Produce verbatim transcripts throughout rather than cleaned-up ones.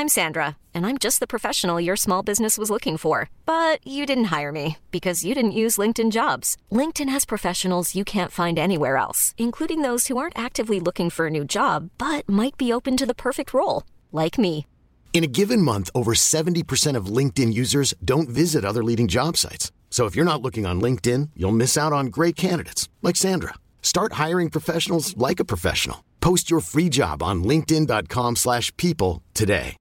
I'm Sandra, and I'm just the professional your small business was looking for. But you didn't hire me because you didn't use LinkedIn Jobs. LinkedIn has professionals you can't find anywhere else, including those who aren't actively looking for a new job, but might be open to the perfect role, like me. In a given month, over seventy percent of LinkedIn users don't visit other leading job sites. So if you're not looking on LinkedIn, you'll miss out on great candidates like Sandra. Start hiring professionals like a professional. Post your free job on linkedin.com slash people today.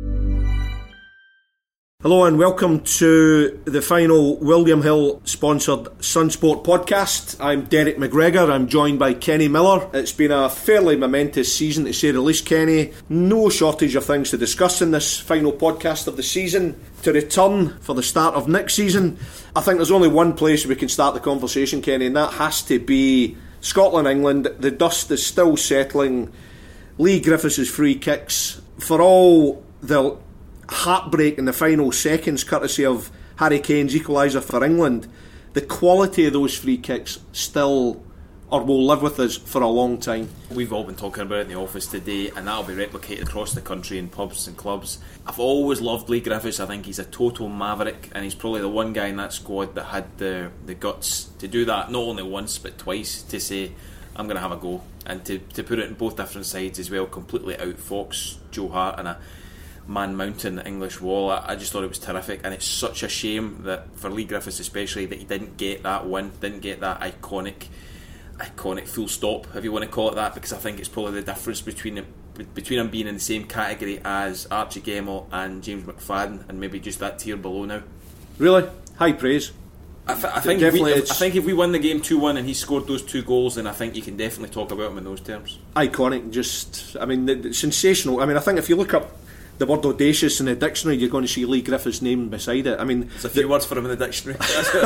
Hello and welcome to the final William Hill sponsored Sunsport podcast. I'm Derek McGregor. I'm joined by Kenny Miller. It's been a fairly momentous season to say the least, Kenny. No shortage of things to discuss in this final podcast of the season. To return for the start of next season, I think there's only one place we can start the conversation, Kenny, and that has to be Scotland, England. The dust is still settling. Leigh Griffiths' free kicks, for all the heartbreak in the final seconds courtesy of Harry Kane's equaliser for England, the quality of those free kicks still or will live with us for a long time. We've all been talking about it in the office today, and that'll be replicated across the country in pubs and clubs. I've always loved Leigh Griffiths. I think he's a total maverick, and he's probably the one guy in that squad that had the, the guts to do that, not only once but twice, to say I'm going to have a go, and to, to put it in both different sides as well, completely outfox Joe Hart and a man mountain the English wall. I, I just thought it was terrific, and it's such a shame that for Leigh Griffiths especially that he didn't get that win, didn't get that iconic iconic full stop, if you want to call it that, because I think it's probably the difference between him, between him being in the same category as Archie Gemmill and James McFadden, and maybe just that tier below now. Really? High praise. I, th- I think if we, if, I think if we win the game two one and he scored those two goals, then I think you can definitely talk about him in those terms. Iconic, just I mean the, the sensational. I mean I think if you look up the word audacious in the dictionary, you're going to see Leigh Griffiths' name beside it. I mean, there's a few the, words for him in the dictionary.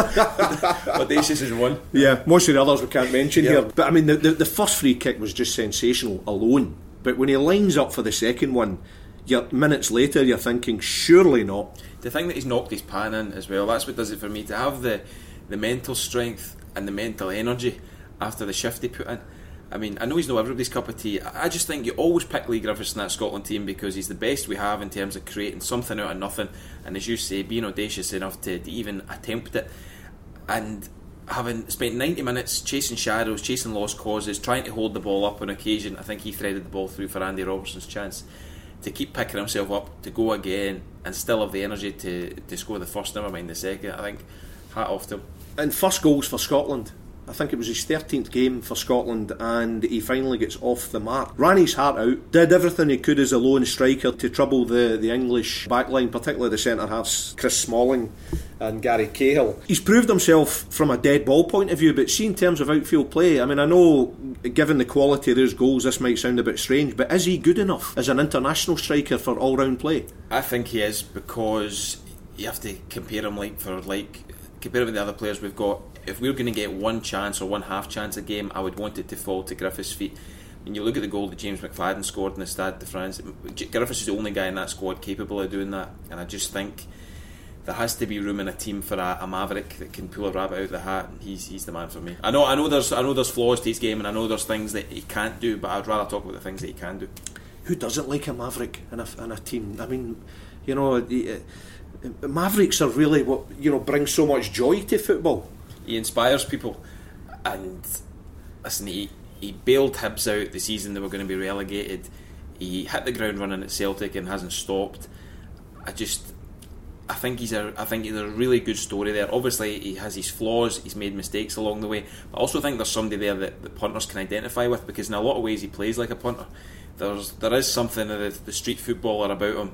Audacious is one. Yeah, most of the others we can't mention yeah. here. But I mean, the, the the first free kick was just sensational alone. But when he lines up for the second one, you're, minutes later, you're thinking, surely not. The thing that he's knocked his pan in as well, that's what does it for me. To have the the mental strength and the mental energy after the shift he put in. I mean, I know he's not everybody's cup of tea. I just think you always pick Leigh Griffiths in that Scotland team because he's the best we have in terms of creating something out of nothing, and as you say, being audacious enough to, to even attempt it, and having spent ninety minutes chasing shadows, chasing lost causes, trying to hold the ball up on occasion. I think he threaded the ball through for Andy Robertson's chance to keep picking himself up, to go again, and still have the energy to, to score the first, never mind the second. I think hat off to him. And first goals for Scotland. I think it was his thirteenth game for Scotland, and he finally gets off the mark. Ran his heart out, did everything he could as a lone striker to trouble the, the English backline, particularly the centre-halves, Chris Smalling and Gary Cahill. He's proved himself from a dead ball point of view, but see, in terms of outfield play, I mean, I know, given the quality of those goals, this might sound a bit strange, but is he good enough as an international striker for all-round play? I think he is, because you have to compare him like for like, compare him with the other players we've got. If we're going to get one chance or one half chance a game, I would want it to fall to Griffiths' feet. When you look at the goal that James McFadden scored in the Stade de France, Griffiths is the only guy in that squad capable of doing that, and I just think there has to be room in a team for a, a maverick that can pull a rabbit out of the hat. He's he's the man for me. I know I know there's I know there's flaws to his game, and I know there's things that he can't do, but I'd rather talk about the things that he can do. Who doesn't like a maverick in a, in a team? I mean, you know, the, uh, mavericks are really what, you know, bring so much joy to football. He inspires people, and listen, he, he bailed Hibs out the season they were going to be relegated. He hit the ground running at Celtic and hasn't stopped. I just, I think he's a, I think he's a really good story there. Obviously, he has his flaws. He's made mistakes along the way. But I also think there's somebody there that the punters can identify with, because in a lot of ways he plays like a punter. There's there is something of the, the street footballer about him.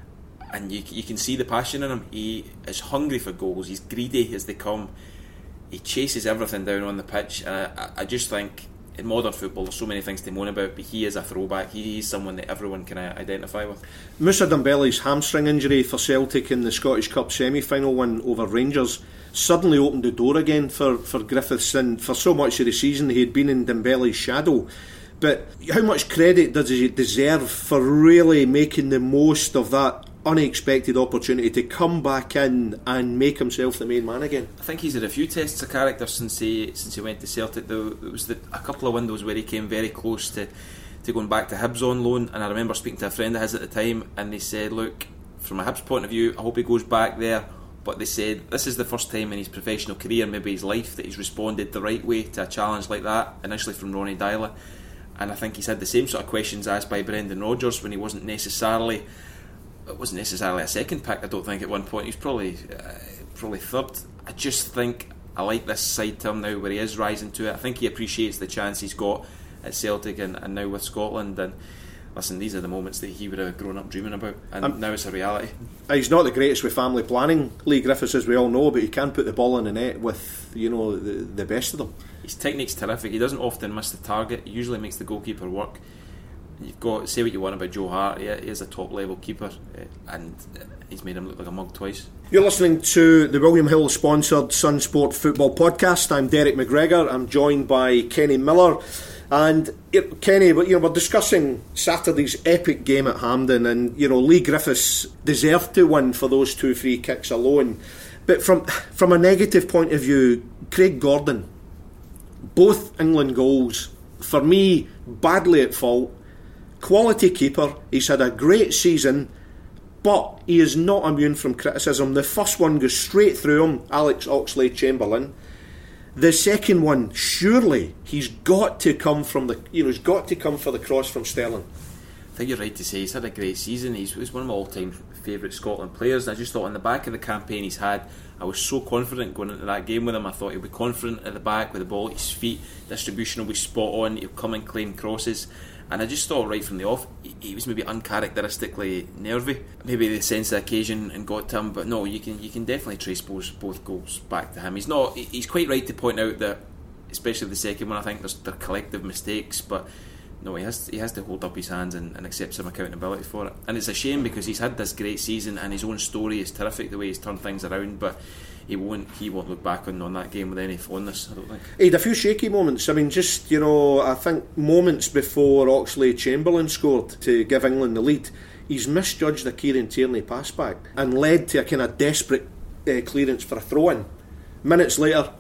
And you you can see the passion in him. He is hungry for goals. He's greedy as they come. He chases everything down on the pitch, and I, I just think in modern football there's so many things to moan about, but he is a throwback. He is someone that everyone can identify with. Moussa Dembele's hamstring injury for Celtic in the Scottish Cup semi-final win over Rangers suddenly opened the door again for, for Griffiths, and for so much of the season he had been in Dembele's shadow. But how much credit does he deserve for really making the most of that unexpected opportunity to come back in and make himself the main man again? I think he's had a few tests of character since he since he went to Celtic. There was the, a couple of windows where he came very close to to going back to Hibs on loan. And I remember speaking to a friend of his at the time, and they said, look, from a Hibs point of view, I hope he goes back there. But they said this is the first time in his professional career, maybe his life, that he's responded the right way to a challenge like that, initially from Ronny Deila. And I think he's had the same sort of questions asked by Brendan Rodgers when he wasn't necessarily it wasn't necessarily a second pick. I don't think at one point. He was probably uh, probably third. I just think I like this side to him now where he is rising to it. I think he appreciates the chance he's got at Celtic and, and now with Scotland. And listen, these are the moments that he would have grown up dreaming about, and um, now it's a reality. He's not the greatest with family planning, Leigh Griffiths, as we all know, but he can put the ball in the net with, you know, the, the best of them. His technique's terrific. He doesn't often miss the target. He usually makes the goalkeeper work. You've got, say what you want about Joe Hart, he is a top level keeper, and he's made him look like a mug twice. You're listening to the William Hill sponsored Sunsport Football Podcast. I'm Derek McGregor. I'm joined by Kenny Miller. And Kenny, you know, we're discussing Saturday's epic game at Hampden, and you know, Leigh Griffiths deserved to win for those two free kicks alone. But from from a negative point of view, Craig Gordon, both England goals, for me, badly at fault. Quality keeper, he's had a great season, but he is not immune from criticism. The first one goes straight through him, Alex Oxlade-Chamberlain. The second one, surely he's got to come from the, you know, he's got to come for the cross from Sterling. I think you're right to say he's had a great season. He's, he's one of my all-time favourite Scotland players. And I just thought on the back of the campaign he's had, I was so confident going into that game with him. I thought he'll be confident at the back with the ball at his feet. Distribution will be spot on. He'll come and claim crosses. And I just thought right from the off, he was maybe uncharacteristically nervy. Maybe the sense of the occasion and got to him, but no, you can you can definitely trace both, both goals back to him. He's not. He's quite right to point out that, especially the second one, I think there's they're collective mistakes, but no, he has he has to hold up his hands and, and accept some accountability for it. And it's a shame because he's had this great season and his own story is terrific the way he's turned things around, but he won't he won't look back on, on that game with any fondness, I don't think. He had a few shaky moments. I mean, just, you know, I think moments before Oxlade-Chamberlain scored to give England the lead, he's misjudged a Kieran Tierney pass back and led to a kind of desperate uh, clearance for a throw-in. Minutes later,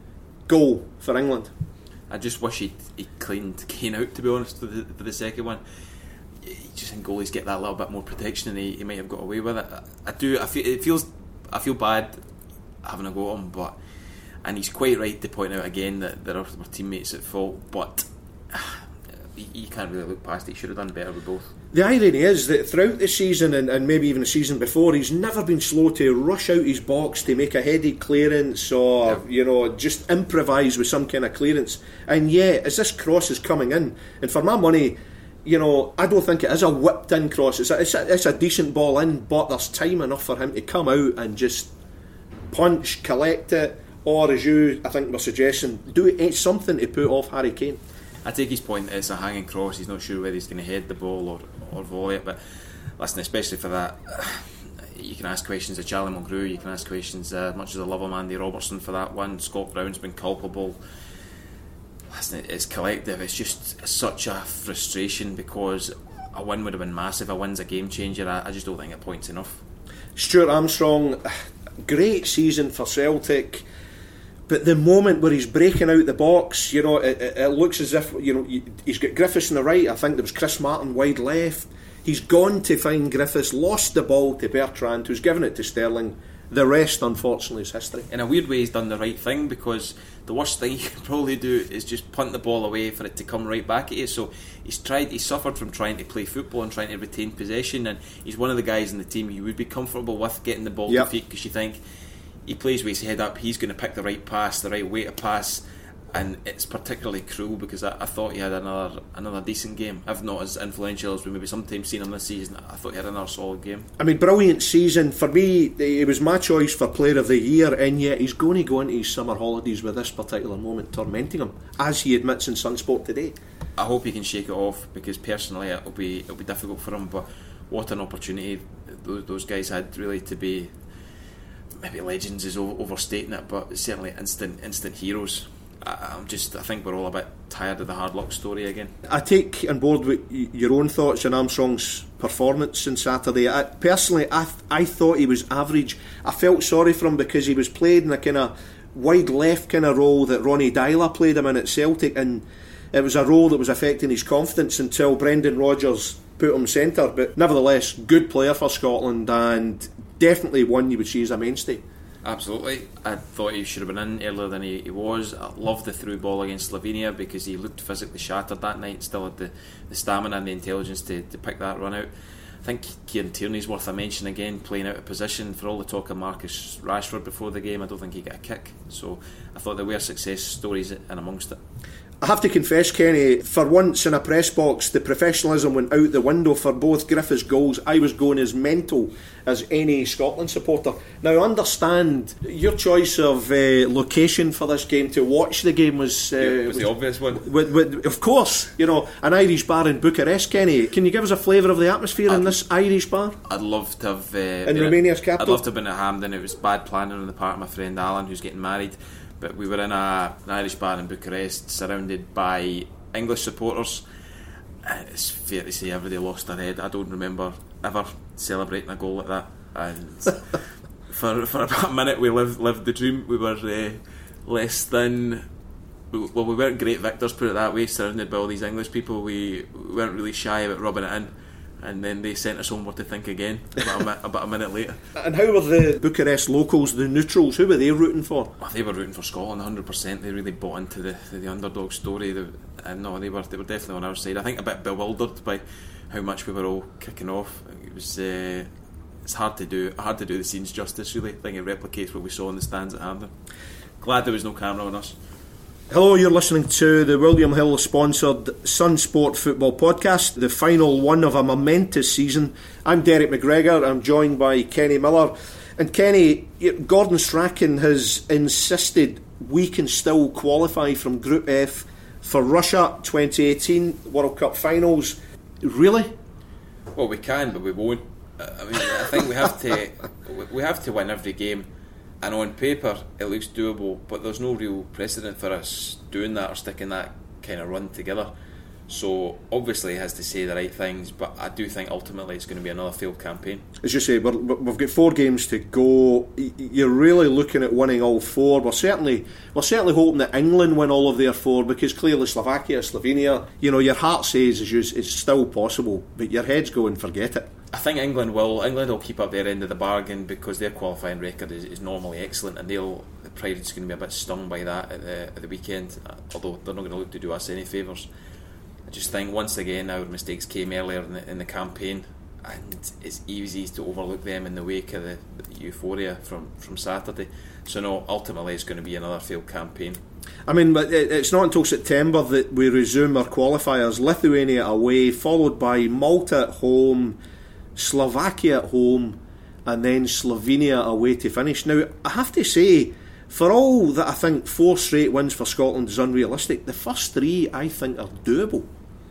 goal for England. I just wish he'd, he'd cleaned Kane out, to be honest, for the, for the second one. You just think goalies get that little bit more protection and he, he might have got away with it. I, I do, I feel, it feels, I feel bad having a go at him, but, and he's quite right to point out again that there are teammates at fault, but uh, you, you can't really look past it. He should have done better with both. The irony is that throughout the season and, and maybe even the season before, he's never been slow to rush out his box to make a headed clearance or, yeah. you know, just improvise with some kind of clearance. And yet, as this cross is coming in, and for my money, you know, I don't think it is a whipped in cross. It's a, it's a, it's a decent ball in, but there's time enough for him to come out and just punch, collect it, or as you, I think, were suggesting, do it, something to put off Harry Kane. I take his point that it's a hanging cross. He's not sure whether he's going to head the ball or, or volley it, but listen, especially for that, you can ask questions of Charlie Mulgrew, you can ask questions, uh, much as I love him, Andy Robertson for that one. Scott Brown's been culpable. Listen, it's collective. It's just such a frustration because a win would have been massive. A win's a game changer. I, I just don't think it points enough. Stuart Armstrong, great season for Celtic, but the moment where he's breaking out the box, you know, it, it, it looks as if, you know, he's got Griffiths on the right. I think there was Chris Martin wide left. He's gone to find Griffiths, lost the ball to Bertrand, who's given it to Sterling. The rest, unfortunately, is history. In a weird way, he's done the right thing, because the worst thing you can probably do is just punt the ball away for it to come right back at you. So he's tried, he's suffered from trying to play football and trying to retain possession, and he's one of the guys in the team you would be comfortable with getting the ball yep. to feet, because you think he plays with his head up, he's going to pick the right pass, the right way to pass. And it's particularly cruel because I, I thought he had another another decent game, if not as influential as we maybe sometimes seen him this season. I thought he had another solid game. I mean, brilliant season. For me, it was my choice for Player of the Year, and yet he's going to go into his summer holidays with this particular moment tormenting him, as he admits in Sunsport today. I hope he can shake it off, because personally it'll be it'll be difficult for him, but what an opportunity those, those guys had, really, to be, maybe legends is overstating it, but certainly instant instant heroes. I'm just, I think we're all a bit tired of the hard luck story again. I take on board with your own thoughts on Armstrong's performance on Saturday. I, personally, I I thought he was average. I felt sorry for him because he was played in a kind of wide left kind of role that Ronny Deila played him in at Celtic, and it was a role that was affecting his confidence until Brendan Rodgers put him centre. But nevertheless, good player for Scotland, and definitely one you would see as a mainstay. Absolutely. I thought he should have been in earlier than he, he was. I loved the through ball against Slovenia because he looked physically shattered that night, still had the, the stamina and the intelligence to, to pick that run out. I think Kieran Tierney's worth a mention again, playing out of position. For all the talk of Marcus Rashford before the game, I don't think he got a kick. So I thought there were success stories in amongst it. I have to confess, Kenny, for once in a press box, the professionalism went out the window for both Griffiths' goals. I was going as mental as any Scotland supporter. Now, I understand your choice of uh, location for this game to watch the game was... Uh, yeah, was the obvious one. With, with, of course, you know, an Irish bar in Bucharest, Kenny. Can you give us a flavour of the atmosphere I'd, in this Irish bar? I'd love to have... Uh, in Romania's at, capital? I'd love to have been at Hampden. It was bad planning on the part of my friend Alan, who's getting married. But we were in a, an Irish bar in Bucharest, surrounded by English supporters. And it's fair to say everybody lost their head. I don't remember ever celebrating a goal like that. And for for about a minute we lived lived the dream. We were uh, less than... Well, we weren't great victors, put it that way, surrounded by all these English people. We, we weren't really shy about rubbing it in. And then they sent us homeward to think again about a, mi- about a minute later. And how were the Bucharest locals, the neutrals, who were they rooting for? Well, they were rooting for Scotland one hundred percent. They really bought into the, the, the underdog story. They, and no, they were they were definitely on our side. I think a bit bewildered by how much we were all kicking off. It was uh, it's hard to do hard to do the scenes justice, really. I think it replicates what we saw in the stands at Hampden. Glad there was no camera on us. Hello, you're listening to the William Hill sponsored Sun Sport Football Podcast, the final one of a momentous season. I'm Derek McGregor, I'm joined by Kenny Miller. And Kenny, Gordon Strachan has insisted we can still qualify from Group F for Russia twenty eighteen World Cup finals. Really? Well, we can, but we won't. I mean, I think we have to we have to win every game. And on paper it looks doable, but there's no real precedent for us doing that or sticking that kind of run together. So obviously he has to say the right things, but I do think ultimately it's going to be another failed campaign. As you say, we're, we've got four games to go. You're really looking at winning all four. We're certainly we're certainly hoping that England win all of their four, because clearly Slovakia, Slovenia, you know, your heart says it's still possible, but your head's going, forget it. I think England will England will keep up their end of the bargain, because their qualifying record is, is normally excellent, and they'll the pride is going to be a bit stung by that at the, at the weekend, although they're not going to look to do us any favours. I just think once again our mistakes came earlier in the, in the campaign, and it's easy to overlook them in the wake of the, the euphoria from, from Saturday. So no, ultimately it's going to be another failed campaign. I mean, but it's not until September that we resume our qualifiers. Lithuania away, followed by Malta at home, Slovakia at home, and then Slovenia away to finish. Now, I have to say, for all that I think four straight wins for Scotland is unrealistic, the first three I think are doable.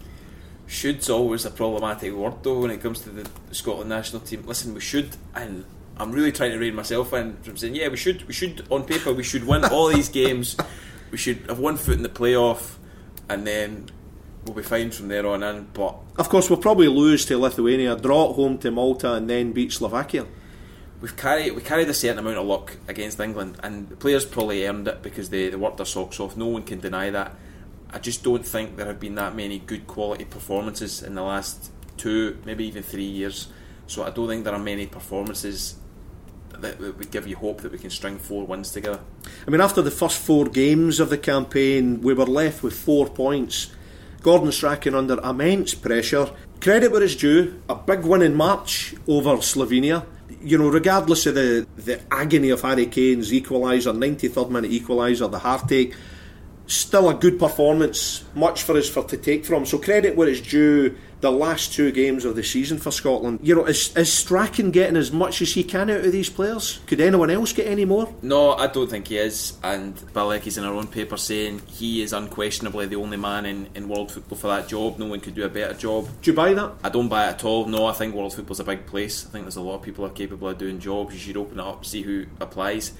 Should's always a problematic word though when it comes to the Scotland national team. Listen, we should, and I'm really trying to rein myself in from saying, yeah, we should, we should on paper, we should win all these games, we should have one foot in the playoff, and then we'll be fine from there on in. But of course we'll probably lose to Lithuania, draw at home to Malta, and then beat Slovakia. We've carried we carried a certain amount of luck against England, and the players probably earned it because they, they worked their socks off. No one can deny that. I just don't think there have been that many good quality performances in the last two, maybe even three years. So I don't think there are many performances that would give you hope that we can string four wins together. I mean, after the first four games of the campaign, we were left with four points. Gordon Strachan under immense pressure. Credit where it's due, a big win in March over Slovenia. You know, regardless of the, the agony of Harry Kane's equaliser, ninety-third minute equaliser, the heartache, still a good performance, much for us for to take from. So credit where it's due, the last two games of the season for Scotland. You know, is, is Strachan getting as much as he can out of these players? Could anyone else get any more? No, I don't think he is. And Bilecki's in our own paper saying he is unquestionably the only man in, in world football for that job. No one could do a better job. Do you buy that? I don't buy it at all. No, I think world football's a big place. I think there's a lot of people who are capable of doing jobs. You should open it up, see who applies.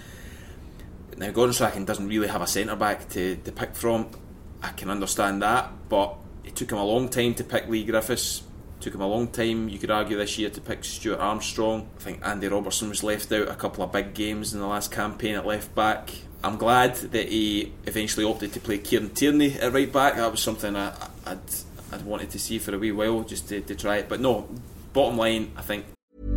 Now, Gordon Strachan doesn't really have a centre-back to, to pick from. I can understand that, but it took him a long time to pick Lee Griffiths. Took him a long time, you could argue, this year to pick Stuart Armstrong. I think Andy Robertson was left out a couple of big games in the last campaign at left back. I'm glad that he eventually opted to play Kieran Tierney at right back. That was something I, I'd, I'd wanted to see for a wee while, just to, to try it. But no, bottom line, I think...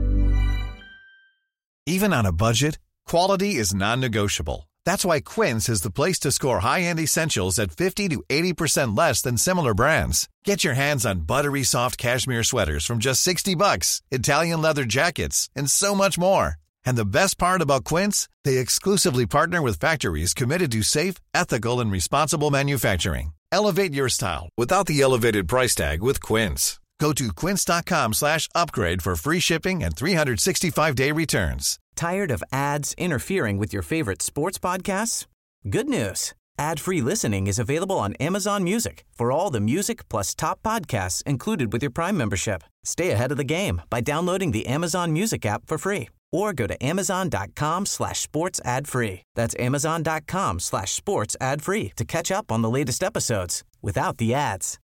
Even on a budget, quality is non-negotiable. That's why Quince is the place to score high-end essentials at fifty to eighty percent less than similar brands. Get your hands on buttery soft cashmere sweaters from just sixty bucks, Italian leather jackets, and so much more. And the best part about Quince, they exclusively partner with factories committed to safe, ethical, and responsible manufacturing. Elevate your style without the elevated price tag with Quince. Go to quince.com slash upgrade for free shipping and three sixty-five day returns. Tired of ads interfering with your favorite sports podcasts? Good news. Ad-free listening is available on Amazon Music for all the music plus top podcasts included with your Prime membership. Stay ahead of the game by downloading the Amazon Music app for free or go to amazon.com slash sports ad free. That's amazon.com slash sports ad free to catch up on the latest episodes without the ads.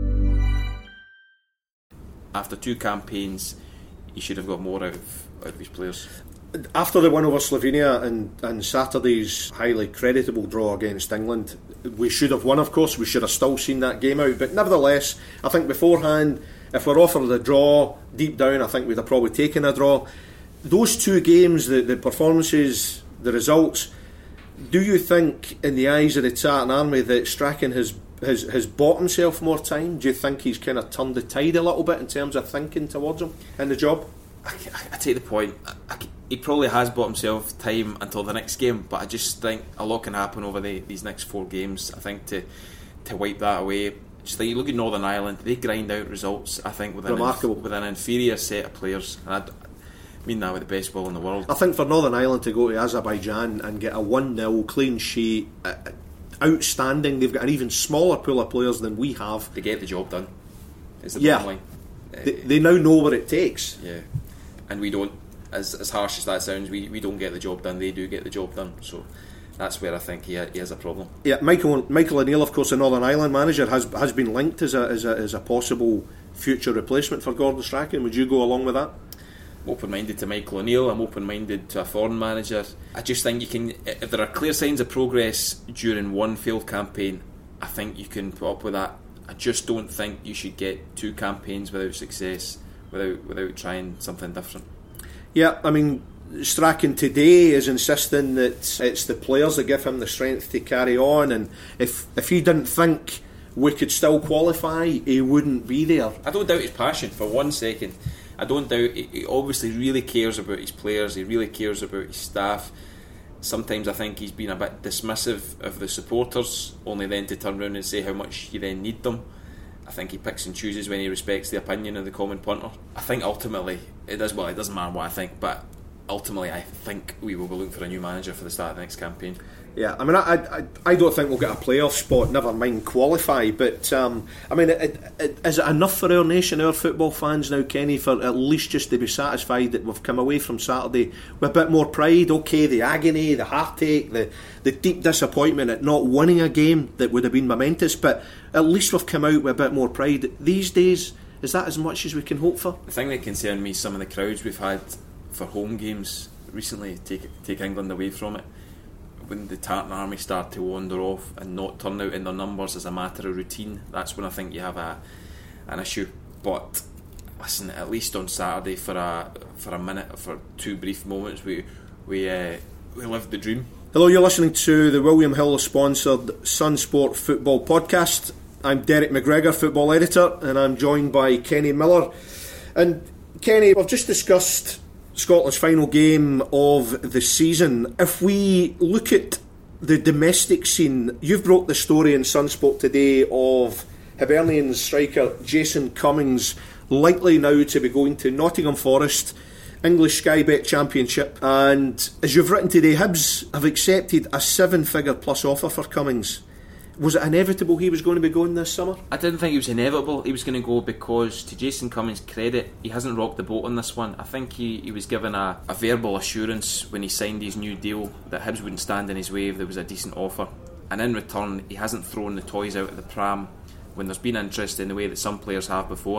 After two campaigns, he should have got more out of, out of his players. After the win over Slovenia and, and Saturday's highly creditable draw against England, we should have won, of course. We should have still seen that game out. But nevertheless, I think beforehand, if we're offered a draw, deep down, I think we'd have probably taken a draw. Those two games, the, the performances, the results, do you think, in the eyes of the Tartan Army, that Strachan has, has, has bought himself more time? Do you think he's kind of turned the tide a little bit in terms of thinking towards him in the job? I, I, I take the point. I, I, he probably has bought himself time until the next game, but I just think a lot can happen over the, these next four games. I think to to wipe that away, just like you look at Northern Ireland, they grind out results. I think with an remarkable inf- with an inferior set of players, and I mean that with the best will in the world. I think for Northern Ireland to go to Azerbaijan and get a one nil clean sheet, uh, outstanding. They've got an even smaller pool of players than we have. They get the job done. Is the yeah, bottom line. They, they now know what it takes. Yeah, and we don't. As as harsh as that sounds, we, we don't get the job done. They do get the job done. So that's where I think he, he has a problem. Yeah, Michael Michael O'Neill, of course, the Northern Ireland manager, has has been linked as a as a as a possible future replacement for Gordon Strachan. Would you go along with that? I'm open-minded to Michael O'Neill. I'm open-minded to a foreign manager. I just think you can, if there are clear signs of progress during one failed campaign, I think you can put up with that. I just don't think you should get two campaigns without success, without without trying something different. Yeah, I mean, Strachan today is insisting that it's the players that give him the strength to carry on, and if if he didn't think we could still qualify, he wouldn't be there. I don't doubt his passion for one second. I don't doubt he, he obviously really cares about his players, he really cares about his staff. Sometimes I think he's been a bit dismissive of the supporters, only then to turn around and say how much you then need them. I think he picks and chooses when he respects the opinion of the common punter. I think ultimately, it does well, it doesn't matter what I think, but ultimately I think we will be looking for a new manager for the start of the next campaign. Yeah, I mean, I I, I don't think we'll get a playoff spot, never mind qualify, but um, I mean, it, it, is it enough for our nation, our football fans now, Kenny, for at least just to be satisfied that we've come away from Saturday with a bit more pride? Okay, the agony, the heartache, the, the deep disappointment at not winning a game that would have been momentous, but at least we've come out with a bit more pride. These days, is that as much as we can hope for? The thing that concerned me is some of the crowds we've had for home games recently take take England away from it. When the Tartan Army start to wander off and not turn out in their numbers as a matter of routine, that's when I think you have a an issue. But listen, at least on Saturday for a for a minute, for two brief moments, we we uh, we lived the dream. Hello, you're listening to the William Hill sponsored Sun Sport Football Podcast. I'm Derek McGregor, football editor, and I'm joined by Kenny Miller. And Kenny, we've just discussed Scotland's final game of the season. If we look at the domestic scene, you've brought the story in Sunsport today of Hibernian striker Jason Cummings likely now to be going to Nottingham Forest, English Sky Bet Championship, and as you've written today, Hibs have accepted a seven figure plus offer for Cummings. Was it inevitable he was going to be going this summer? I didn't think it was inevitable he was going to go, because to Jason Cummings' credit, he hasn't rocked the boat on this one. I think he, he was given a, a verbal assurance when he signed his new deal that Hibs wouldn't stand in his way if there was a decent offer, and in return he hasn't thrown the toys out of the pram when there's been interest in the way that some players have before.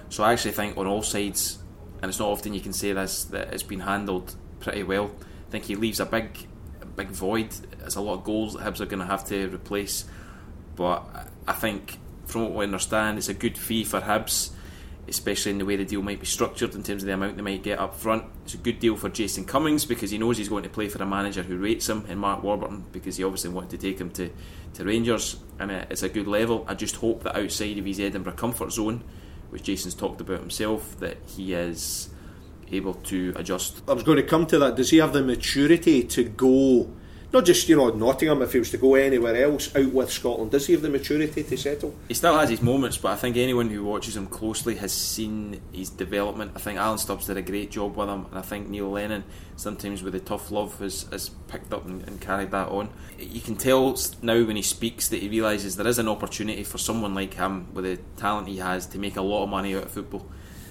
So I actually think on all sides, and it's not often you can say this, that it's been handled pretty well. I think he leaves a big a big void. There's a lot of goals that Hibs are going to have to replace, but I think from what we understand, it's a good fee for Hibs, especially in the way the deal might be structured in terms of the amount they might get up front. It's a good deal for Jason Cummings because he knows he's going to play for a manager who rates him in Mark Warburton, because he obviously wanted to take him to, to Rangers, and it's a good level. I just hope that outside of his Edinburgh comfort zone, which Jason's talked about himself, that he is able to adjust. I was going to come to that. Does he have the maturity to go, not just, you know, Nottingham, if he was to go anywhere else out with Scotland, does he have the maturity to settle? He still has his moments, but I think anyone who watches him closely has seen his development. I think Alan Stubbs did a great job with him, and I think Neil Lennon, sometimes with the tough love, has, has picked up and, and carried that on. You can tell now when he speaks that he realises there is an opportunity for someone like him, with the talent he has, to make a lot of money out of football,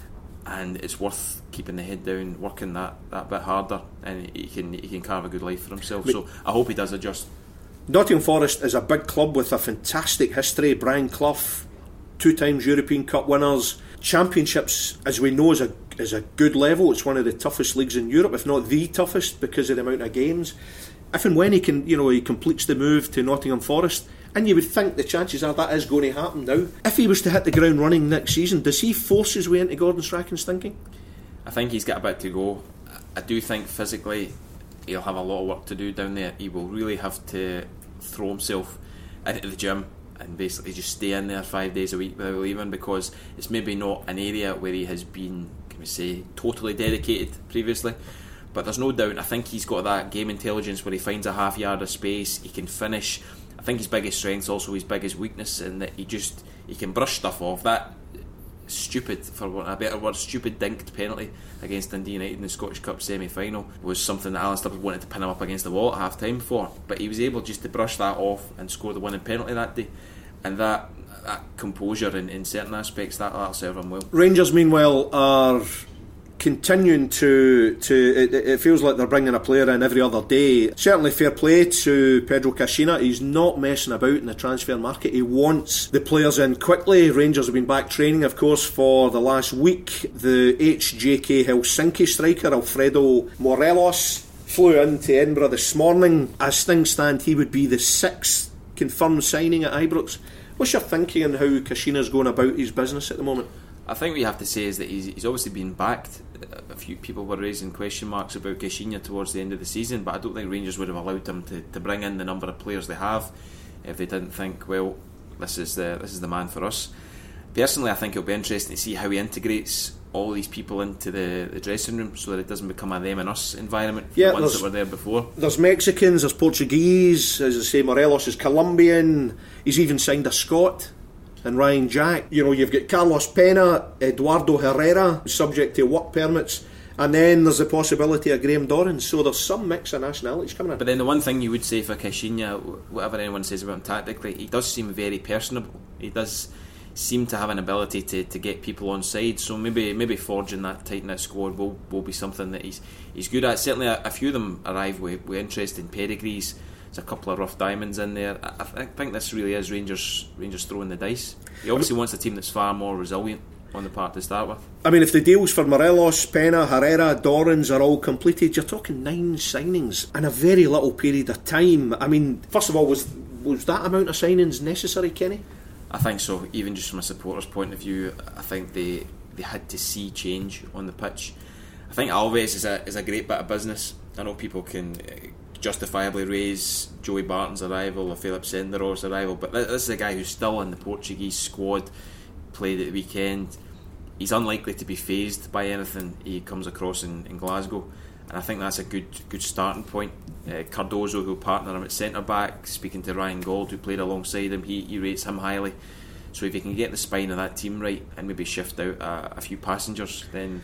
and it's worth keeping the head down, working that, that bit harder, and he can he can carve a good life for himself. So I hope he does adjust. Nottingham Forest is a big club with a fantastic history. Brian Clough, two times European Cup winners. Championships, as we know, is a is a good level. It's one of the toughest leagues in Europe, if not the toughest, because of the amount of games. If and when he can, you know, he completes the move to Nottingham Forest, and you would think the chances are that is going to happen now. If he was to hit the ground running next season, does he force his way into Gordon Strachan's thinking? I think he's got a bit to go. I do think physically he'll have a lot of work to do down there. He will really have to throw himself into the gym and basically just stay in there five days a week without leaving, because it's maybe not an area where he has been, can we say, totally dedicated previously. But there's no doubt, I think he's got that game intelligence where he finds a half yard of space, he can finish. I think his biggest strength's also his biggest weakness, in that he just he can brush stuff off. That stupid, for want of a better word, stupid dinked penalty against Dundee United in the Scottish Cup semi-final was something that Alan Stubbs wanted to pin him up against the wall at half time for, but he was able just to brush that off and score the winning penalty that day, and that, that composure in, in certain aspects, that, that'll serve him well. Rangers meanwhile are continuing to to it, it feels like they're bringing a player in every other day. Certainly fair play to Pedro Caixinha. He's not messing about in the transfer market. He wants the players in quickly. Rangers have been back training, of course, for the last week. The H J K Helsinki striker Alfredo Morelos flew into Edinburgh this morning. As things stand, he would be the sixth confirmed signing at Ibrox. What's your thinking on how Caixinha's going about his business at the moment? I think what you have to say is that he's, he's obviously been backed. A few people were raising question marks about Caixinha towards the end of the season, but I don't think Rangers would have allowed him to, to bring in the number of players they have if they didn't think, well, this is the this is the man for us. Personally, I think it'll be interesting to see how he integrates all these people into the, the dressing room, so that it doesn't become a them and us environment for yeah, the ones that were there before. There's Mexicans, there's Portuguese, as I say, Morelos is Colombian. He's even signed a Scot and Ryan Jack. You know, you've got Carlos Pena, Eduardo Herrera, subject to work permits, and then there's the possibility of Graham Dorrans. So there's some mix of nationalities coming in. But then the one thing you would say for Caixinha, whatever anyone says about him tactically, he does seem very personable. He does seem to have an ability to, to get people on side. So maybe maybe forging that tight-knit squad will, will be something that he's he's good at. Certainly a, a few of them arrive with, with interesting pedigrees. A couple of rough diamonds in there. I, I think this really is Rangers Rangers throwing the dice. He obviously wants a team that's far more resilient on the part to start with. I mean, if the deals for Morelos, Pena, Herrera, Dorrans are all completed, you're talking nine signings in a very little period of time. I mean, first of all, was was that amount of signings necessary, Kenny? I think so. Even just from a supporter's point of view, I think they they had to see change on the pitch. I think Alves is a is a great bit of business. I know people can justifiably raise Joey Barton's arrival or Philip Senderov's arrival, but this is a guy who's still in the Portuguese squad, played at the weekend. He's unlikely to be fazed by anything he comes across in, in Glasgow, and I think that's a good good starting point. uh, Cardozo, who'll partner him at centre back, speaking to Ryan Gauld, who played alongside him, he, he rates him highly. So if you can get the spine of that team right and maybe shift out a, a few passengers, then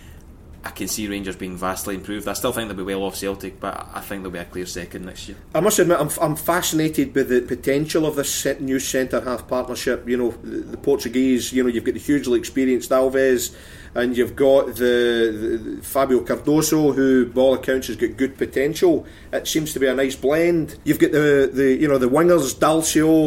I can see Rangers being vastly improved. I still think they'll be well off Celtic, but I think they'll be a clear second next year. I must admit, I'm, I'm fascinated by the potential of this new centre-half partnership. You know, the, the Portuguese, you know, you've got the hugely experienced Alves, and you've got the, the Fabio Cardoso, who, by all accounts, has got good potential. It seems to be a nice blend. You've got the, the you know, the wingers, Dalcio,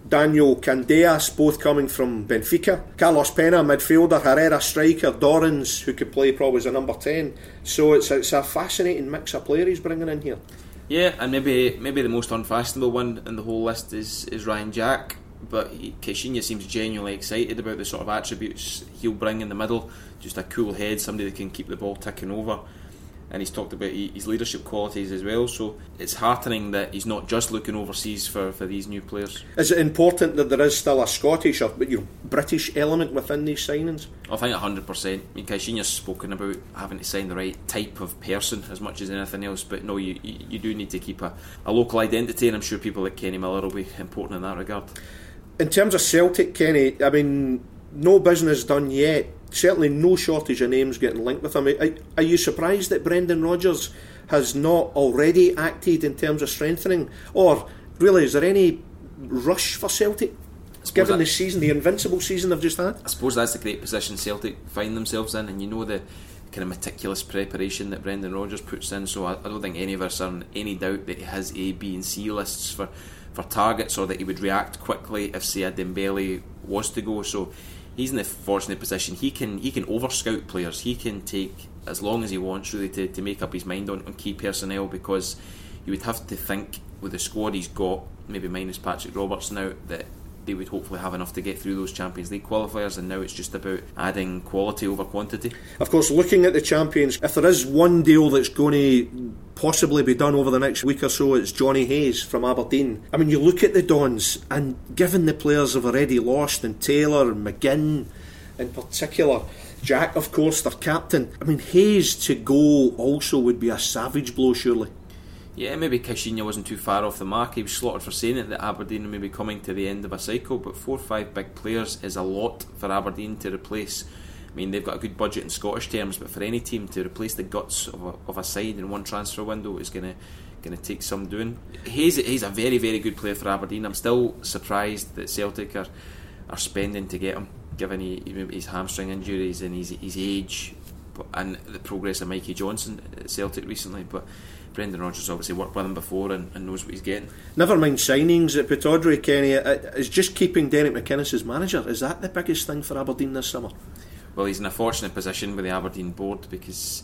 Daniel Candeas, both coming from Benfica. Carlos Pena, midfielder. Herrera, striker. Dorrans, who could play probably as a number ten. So it's, it's a fascinating mix of players he's bringing in here. Yeah, and maybe maybe the most unfashionable one in the whole list is, is Ryan Jack. But he, Caixinha seems genuinely excited about the sort of attributes he'll bring in the middle. Just a cool head, somebody that can keep the ball ticking over. And he's talked about his leadership qualities as well, so it's heartening that he's not just looking overseas for, for these new players. Is it important that there is still a Scottish or you know, British element within these signings? I think one hundred percent. I mean, Caixinha's spoken about having to sign the right type of person as much as anything else, but no, you, you, you do need to keep a, a local identity, and I'm sure people like Kenny Miller will be important in that regard. In terms of Celtic, Kenny, I mean, no business done yet. Certainly no shortage of names getting linked with him. Are, are you surprised that Brendan Rodgers has not already acted in terms of strengthening? Or really, is there any rush for Celtic, given that, the season, the invincible season they've just had? I suppose that's the great position Celtic find themselves in, and you know the kind of meticulous preparation that Brendan Rodgers puts in, so I, I don't think any of us are in any doubt that he has A, B and C lists for, for targets, or that he would react quickly if, say, a Dembele was to go. So he's in the fortunate position. He can he can over-scout players. He can take as long as he wants, really, to, to make up his mind on, on key personnel, because you would have to think with the squad he's got, maybe minus Patrick Roberts now, that they would hopefully have enough to get through those Champions League qualifiers, and now it's just about adding quality over quantity. Of course, looking at the champions, if there is one deal that's going to possibly be done over the next week or so, it's Johnny Hayes from Aberdeen. I mean, you look at the Dons, and given the players have already lost, and Taylor and McGinn in particular, Jack of course their captain, I mean, Hayes to go also would be a savage blow, surely. Yeah, maybe Caixinha wasn't too far off the mark. He was slaughtered for saying it that Aberdeen may be coming to the end of a cycle, but four or five big players is a lot for Aberdeen to replace. I mean, they've got a good budget in Scottish terms, but for any team to replace the guts of a, of a side in one transfer window is going to going to take some doing. He's, he's a very, very good player for Aberdeen. I'm still surprised that Celtic are, are spending to get him, given he, his hamstring injuries and his, his age and the progress of Mikey Johnson at Celtic recently, but Brendan Rodgers obviously worked with him before and, and knows what he's getting. Never mind signings at Pittodrie, Kenny. Is just keeping Derek McInnes as manager, is that the biggest thing for Aberdeen this summer? Well, he's in a fortunate position with the Aberdeen board, because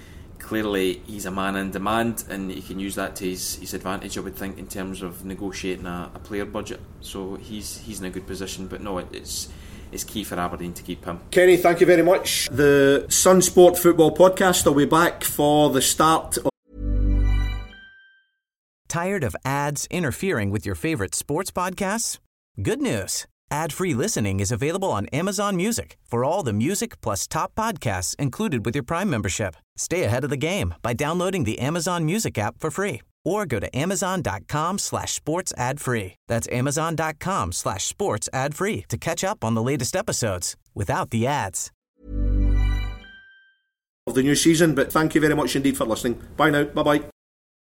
clearly he's a man in demand, and he can use that to his, his advantage, I would think, in terms of negotiating a, a player budget. So he's he's in a good position, but no, it, it's It's key for Aberdeen to keep him. Kenny, thank you very much. The Sun Sport Football Podcast will be back for the start of... Tired of ads interfering with your favorite sports podcasts? Good news. Ad-free listening is available on Amazon Music for all the music plus top podcasts included with your Prime membership. Stay ahead of the game by downloading the Amazon Music app for free, or go to amazon.com slash sports ad free. That's amazon.com slash sports ad free to catch up on the latest episodes without the ads. Of the new season, but thank you very much indeed for listening. Bye now. Bye bye.